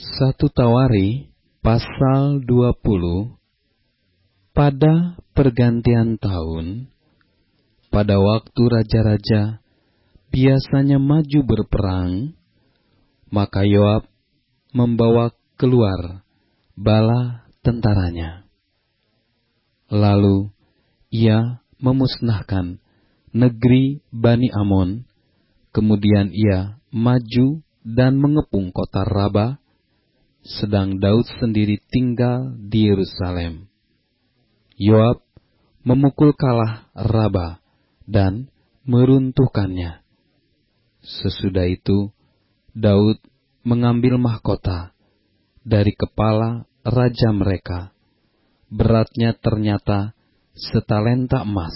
1 Tawari pasal 20. Pada pergantian tahun, pada waktu raja-raja biasanya maju berperang, maka Yoab membawa keluar bala tentaranya. Lalu ia memusnahkan negeri Bani Amon, kemudian ia maju dan mengepung kota Raba, sedang Daud sendiri tinggal di Yerusalem. Yoab memukul kalah Raba dan meruntuhkannya. Sesudah itu, Daud mengambil mahkota dari kepala raja mereka. Beratnya ternyata setalenta emas,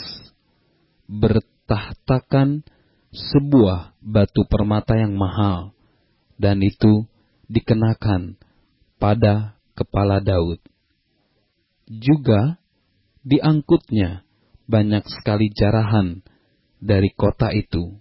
bertahtakan sebuah batu permata yang mahal, dan itu dikenakan pada kepala Daud. Juga diangkutnya banyak sekali jarahan dari kota itu.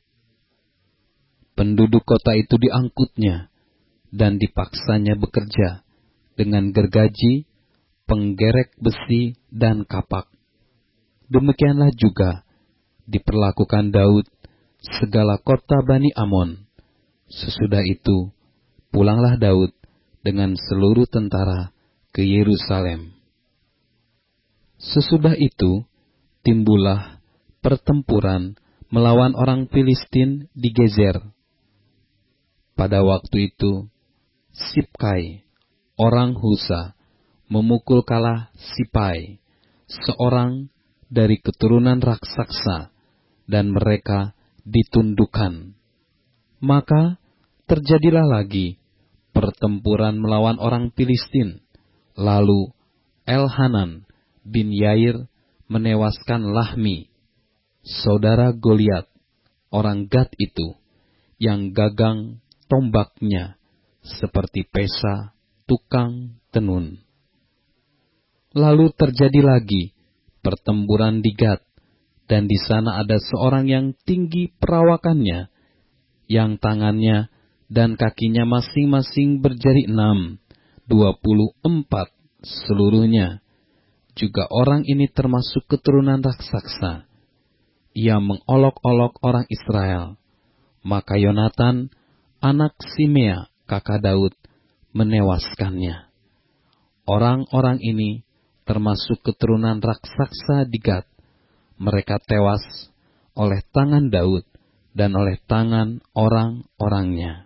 Penduduk kota itu diangkutnya dan dipaksanya bekerja dengan gergaji, penggerek besi, dan kapak. Demikianlah juga diperlakukan Daud segala kota Bani Amon. Sesudah itu, pulanglah Daud dengan seluruh tentara ke Yerusalem. Sesudah itu, timbullah pertempuran melawan orang Filistin di Gezer. Pada waktu itu, Sibkai, orang Husa, memukul kalah Sipai, seorang dari keturunan raksasa, dan mereka ditundukkan. Maka terjadilah lagi pertempuran melawan orang Filistin. Lalu Elhanan bin Yair menewaskan Lahmi, saudara Goliat, orang Gad itu, yang gagang tombaknya seperti pesa tukang tenun. Lalu terjadi lagi pertempuran di Gad, dan di sana ada seorang yang tinggi perawakannya, yang tangannya dan kakinya masing-masing berjari 6, 24 seluruhnya. Juga orang ini termasuk keturunan raksasa. Ia mengolok-olok orang Israel. Maka Yonatan, anak Simea, kakak Daud, menewaskannya. Orang-orang ini termasuk keturunan raksasa di Gad. Mereka tewas oleh tangan Daud dan oleh tangan orang-orangnya.